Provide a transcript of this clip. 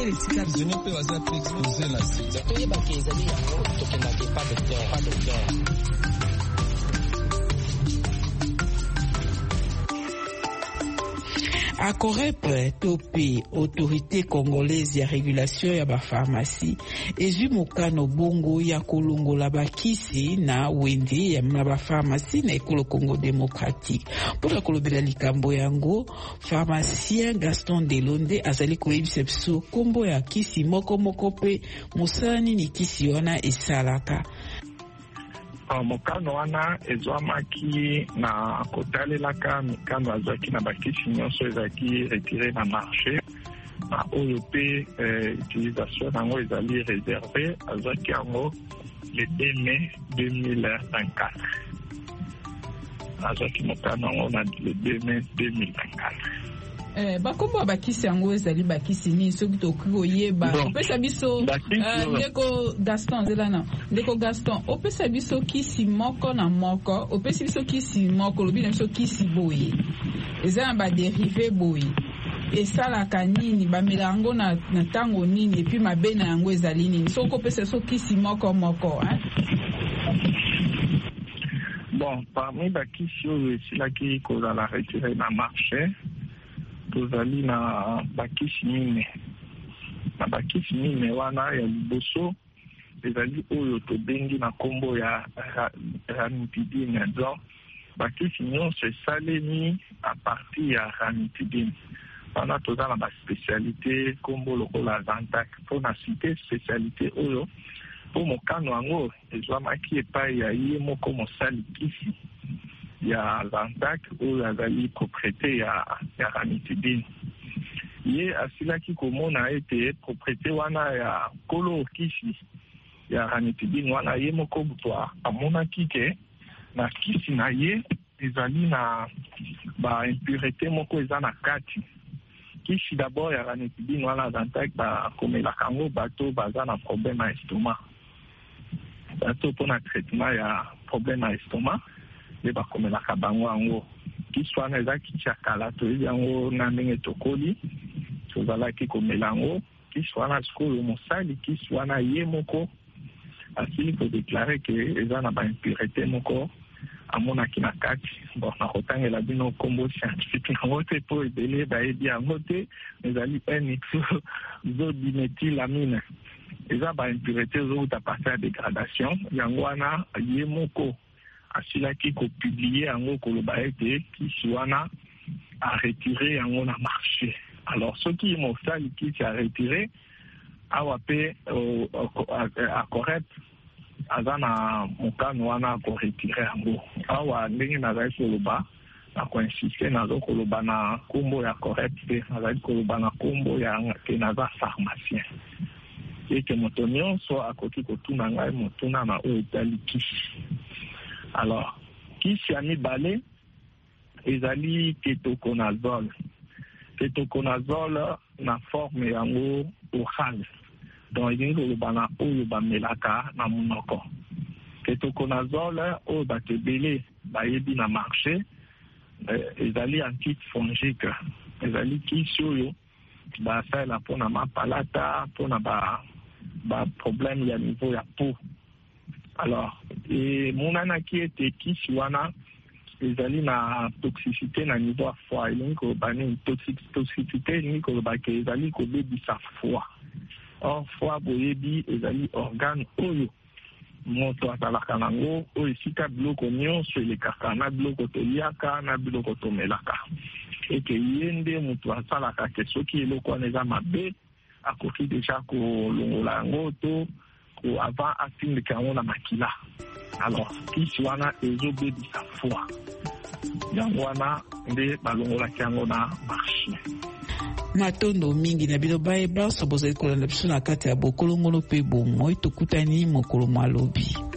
esika zone pe baza pe exposé na sida to yeba ke ezali yango tokendaki pas docteur ACOREP tope autorité congolaise ya régulation ya bapharmacie ezwi mokano bongo ya kolongola bakisi na wende ya bapharmacie na ekolo Congo démocratique. Mpona kolobela likambo yango, pharmacien Gaston Delonde azali koyebisa biso kombo ya kisi moko pe mosala nini kisi wana esalaka. Mokano wana ezwamaki na kotalelaka mikano azwaki na bakisi nyonso ezalaki retire na marché na oyo mpe utilisation nango ezali réservé azwaki yango le 2 mai 2024 azwaki mokano yango na le 2 mai 2024. Bakombo bakisi yango ezali bakisi nini soki tokoki koyeba opesa biso ndeko Gaston zelana ndeko Gaston opesa biso kisi moko na moko opesi biso kisi moko lobi na biso kisi boye eza na badérivé boye esalaka nini bamela yango na ntango nini epi mabe na yango ezali nini soki opesa biso kisi moko bon parmi bakisi oyo esilaki kozala retiré na marché tozali na bakisi mine na bakisi mine wana ya liboso ezali oyo tobengi na kombo ya ranitidine. Donc bakisi nyonso esalemi a partir ya ranitidine wana toza na baspécialité kombo lokola Zantac mpona cité spécialité oyo mpo mokano yango ezwamaki epai ya ye moko mosali kisi ya Zantac oyo azali propriété ya ranitidine. Ye asilaki komona ete propriété wana ya kolo kisi ya ranitidine wana ye moko buto amonaki ke na kisi na ye ezali na baimpureté moko eza na kati. Kisi d'abord ya ranitidine wana Zantac bakomelaka yango bato baza na problème ya estomac, bato mpona traitement ya problème ya estomac nde bakomelaka bango yango. Kisi wana eza kisi ya kala toyebi yango na ndenge tokoli tozalaki komela yango. Kisi wana sikoyo mosali kisi wana ye moko asili kodeklare ke eza na baimpureté moko amonaki na kati. Bon nakotangela bino kombo scientifique nango te mpo ebele bayebi yango te, ezali N-ixodiméthylamine. Eza baimpureté ezouta partir ya dégradation yango wana ye moko asilaki kopublie yango koloba ete kisi wana a retiré yango na marché. Alors soki mosali kisi a retiré awa pe ACOREP aza na mokano wana koretire yango. Awa ndenge nazali koloba nakoinsiste nazo koloba na kombo ya ACOREP te nazali koloba na kombo ya ke naza pharmacien ete moto nyonso akoki kotuna ngai motuna na oyo etali kisi. Alors kisi ya mibale ezali ketoconazole. Ketoconazole na forme yango orale, donc elingi koloba na oyo bamelaka na monoko. Ketoconazole oyo bato ebele bayebi na marché ezali antifongique, ezali kisi oyo basalela mpona mapalata mpona baproblème ya niveau ya peau. Alors monanaki ete kisi wana ezali na toxicité na niveau ya foie. Elingi koloba nini toxicité elingi koloba ke ezali kobebisa foie. Or foie boyebi ezali organe oyo moto azalaka nango oyo esika biloko nyonso elekaka na biloko toliaka na biloko tomelaka. Eke ye nde moto asalaka ke soki eloko wana eza mabe akoki deja kolongola yango to avant atindika yango na makila. Alors kisi wana ezobebisa foie yango wana nde balongolaki yango na marché. Matondo mingi na bino bayeba so bozali kolanda biso na kati ya bokolongono pe bomoi tokutani mokolo malobi.